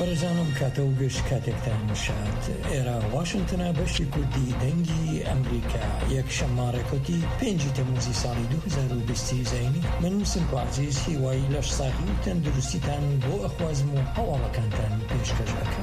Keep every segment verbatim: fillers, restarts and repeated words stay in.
بارزانم کاتە و گەشت کاتێکتان نشات ئێرە واشنگتنە بەشی کوردی دەنگی ئەمریکا یەک شەمارەکەوتی پێنجی تەموزی ساڵی دوو هەزار و بیست زەینی من سمپ عەزیز هیوای لەش ساغی و تەندروستیتان بۆ ئەخوازم و هەواڵەکانتان پێشکەشەکەم.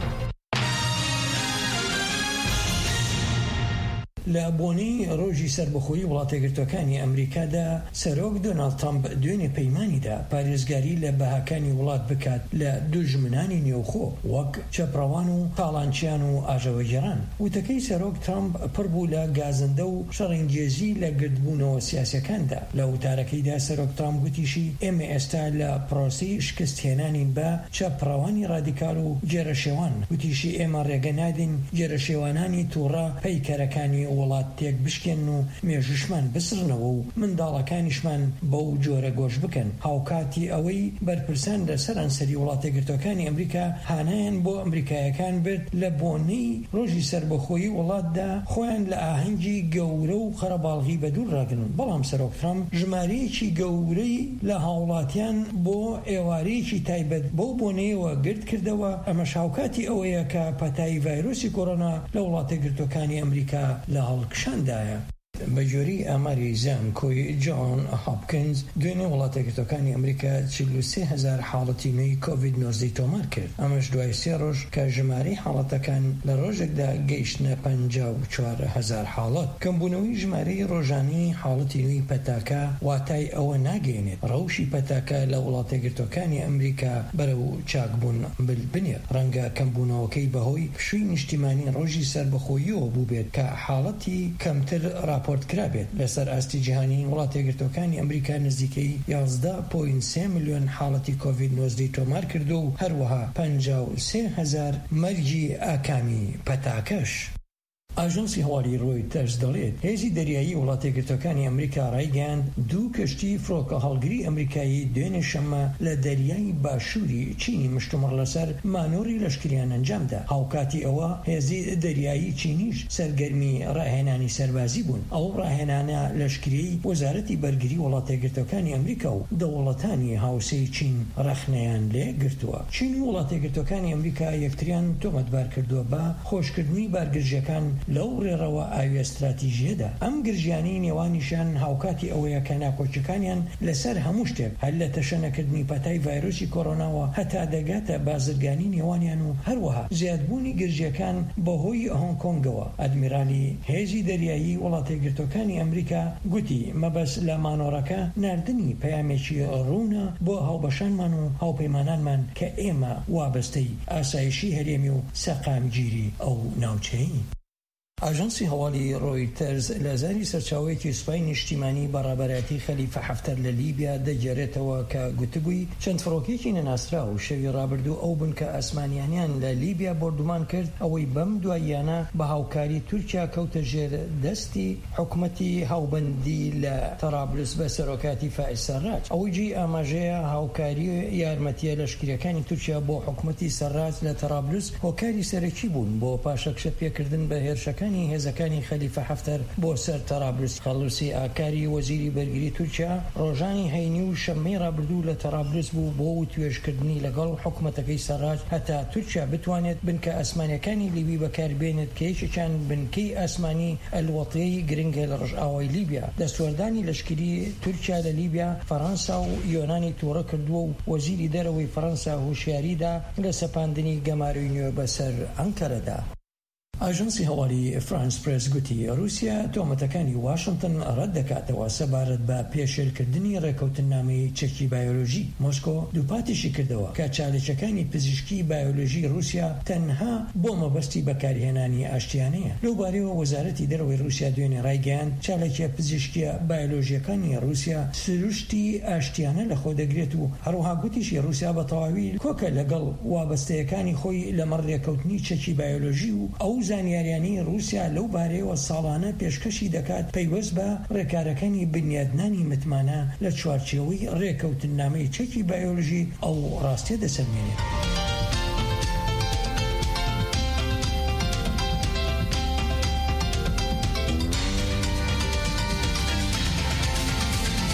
لە بۆنەی ڕۆژی سەربەخۆیی وڵاتەگرتوەکانی ئەمریکادا سەرۆک دۆناڵد ترامپ دوێنێ پەیمانیدا پارێزگاری لە بەهاکانی وڵات بکات لە دوژمنانی نێوخۆ وەک چەپڕەوان و تاڵانچیان و ئاژەوەگێڕان. وتەکەی سەرۆک ترامپ پڕ بوو لە گازندە و شەڕەنگێزی لە گردبوونەوە سیاسەکاندا. لە وتارەکەیدا سەرۆک ترامپ گوتیشی ئێمە ئێستا لە پرۆسەی شکستهێنانین بە چەپڕەوانی ڕادیکال و جێرەشێوان. گوتیشی ئێمە ڕێگە نادین جێرەشێوانانی تووڕە پەیکەرەکانی وڵات تێک بشکێن و مێژوشمان بسرنەوە و منداڵەکانیشمان بەو جۆرە گۆش بکەن. هاوکاتی ئەوەی بەرپرسان لە سەرانسەری وڵاتەگرتوەکانی ئەمریکا هانایان بۆ ئەمریکایەکان برد لە بۆنەی ڕۆژی سەربەخۆیی وڵاتدا خۆیان لە ئاهەنگی گەورە و خەرەباڵغی بەدوور ڕاگرن. بەڵام سەرۆک ترامپ ژمارەیەکی گەورەی لە هاوڵاتیان بۆ ئێوارەیەکی تایبەت بەو بۆنەیەوە گرت کردەوە. ئەمەش هاوکاتی ئەوەیە کە پەتایی ڤایرۆسی کۆڕۆنا لە وڵاتەگرتوەکانی ئەمریکا لە هەڵکشاندایە. بەجۆری ئاماری زانکۆی جۆن هاپکینز دوێنێ وڵاتەگرتوەکانی ئەمریکا چل و سێ هەزار حاڵەتی نوێی کۆڤید نۆزدە تۆمار کرد. ئەمەش دوای سێ ڕۆژ کە ژمارەی حاڵەتەکان لە ڕۆژێکدا گەیشتنە پەنجا و چوار هەزار حاڵەت. کەمبوونەوەی ژمارەی ڕۆژانەی حاڵەتی نوێی پەتاکە واتای ئەوە ناگەێنێت ڕەوشی پەتاکە لە وڵاتەگرتوەکانی ئەمریکا بەرەو چاکبوون بنێت. ڕەنگە کەمبوونەوەکەی بەهۆی پشووی نیشتیمانی ڕۆژی سەربەخۆییەوە بوو بێت کە حاڵەتی کەمتر راپۆرت کرابێت. لەسەر ئاستی جیهانی وڵاتەگرتوەکانی ئەمریکا نزیکەی یازدە پۆینت سێ ملیۆن حاڵەتی کۆڤید نۆزدە تۆمار کردو و هەروەها پەنجا و سێ هەزار مەرجی ئاکامی پەتاکەش. ئاژانسی هەواڵی ڕۆیتەرز دەڵێت هێزی دەریایی وڵاتەگرتوەکانی ئەمریکا ڕایگەیاند دوو کەشتی فڕۆکە هەڵگری ئەمریکایی دوێنێ شەمە لە دەریای باشووری چینی مشتومڕ لەسەر مانۆری لەشکریان ئەنجامدا. هاوکاتی ئەوە هێزی دەریایی چینیش سەرگەرمی ڕاهێنانی سەربازی بوون. ئەو ڕاهێنانە لەشکریی وەزارەتی بەرگری وڵاتەگرتوەکانی ئەمریکا و دەوڵەتانی هاوسەی چین ڕەخنەیان لێ گرتووە. چین و وڵاتەگرتوەکانی ئەمریکا یەکتریان تۆمەتبار کردووە بە خۆشکردنی بارگرژەکان لەو ڕێڕەوە ئاوی ئەستراتیژیەدا. ئەم گرژیانی نێوانیشان هاوکاتی ئەوەیە کە ناکۆچەکانیان لەسەر هەموو شتێک هەر لە تەشەنەکردنی پەتای ڤایرۆسی کۆڕۆناوە هەتا دەگاتە بازرگانی نێوانیان و هەروەها زیادبوونی گرژیەکان بەهۆی هۆنگ کۆنگەوە. ئەدمیرالی هێزی دەریایی وڵاتەگرتوەکانی ئەمریکا گوتی مەبەست لە مانۆڕەکە ناردنی پەیامێکی ڕوونە بۆ هاوبەشانمان و هاوپەیمانانمان کە ئێمە وابەستەی ئاسایشی هەرێمی و سەقامگیری ئەو ناوچەیین. ئاژانسی هەواڵی ڕۆیتەرز لە زاری سەرچاوەیەکی سوپای نیشتیمانی بەڕابەرەتی خەلیفە حەفتەر لە لیبیا دەگێڕێتەوە کە گوتبووی چەند فڕۆکێکی نەناسرا و شەوی ڕابردوو ئەو بن کە ئاسمانیانیان لە لیبیا بردومان کرد ئەوەی بەم دواییانە بە هاوکاری تورکیا کەوتە ژێر دەستی حکومەتی هاوبەندی لە تەرابلس بە سەرۆکاتی فائیز سەرراج. ئەوەی جێی ئاماژەیە هاوکاری یارمەتیە لەشکریەکانی تورکیا بۆ حکومەتی سەرراج لە تەرابلس هۆکاری سەرەکی بوون بۆ پاشەکشە پێکردن بە هێرشەکان هێزەکانی خەلیفە حەفتەر بۆ سەر تەرابلس. خەڵوسی ئاکاری وەزیری بەرگری تورکیا ڕۆژانی هەینی و شەممەی ڕابردوو لە تەرابلس بوو بۆ توێژکردنی لەگەڵ حکومەتەکەی سەرراج هەتا تورکیا بتوانێت بنکە ئاسمانیەکانی لیبی بەکاربێنێت کە یەکێکیان بنکەی ئاسمانی ئەلوەتیەی گرنگە لە ڕژئاوای لیبیا. دەستوەردانی لەشکری تورکیا لە لیبیا فەڕەنسا و یۆنانی تووڕە کردووە و وەزیری دەرەوەی فەڕەنسا هۆشیاریدا لە سەپاندنی گەماروی نوێ بەسەر ئەنکەرەدا. ئاژانسی هەواڵی فرانس پرس گوتی رووسیا تۆمەتەکانی واشنگتن ڕەت دەکاتەوە سەبارەت بە پێشێلکردنی ڕێکەوتنامەی چەکی بایۆلۆژی. مۆسکۆ دووپاتیشی کردەوە کە چالێکەکانی پزیشکی بایۆلۆژی رووسیا تەنها بۆ مەبەستی بەکارهێنانی ئاشتیانەیە. لەوبارەیەوە وەزارەتی دەرەوەی رووسیا دوێنێ ڕایگەیاند چالێکیە پزیشکیە بایۆلۆژیەکانی رووسیا سروشتی ئاشتیانە لەخۆ دەگرێت و هەروەها گوتیشی رووسیا بە تەواوی کۆکە لەگەڵ وابەستەیەکانی خۆی لەمەڕ ڕێکەوتنی چەکی بایۆلۆژی و ئەو زانیاریانی رووسیا لەو بارەیەوە ساڵانە پێشکەشی دەکات پەیوەست بە ڕێکارەکانی بنیادنانی متمانە لە چوارچێوەی ڕێکەوتنامەی چەکی بایۆلۆژی ئەو ڕاستیە دەسەلمێنێت.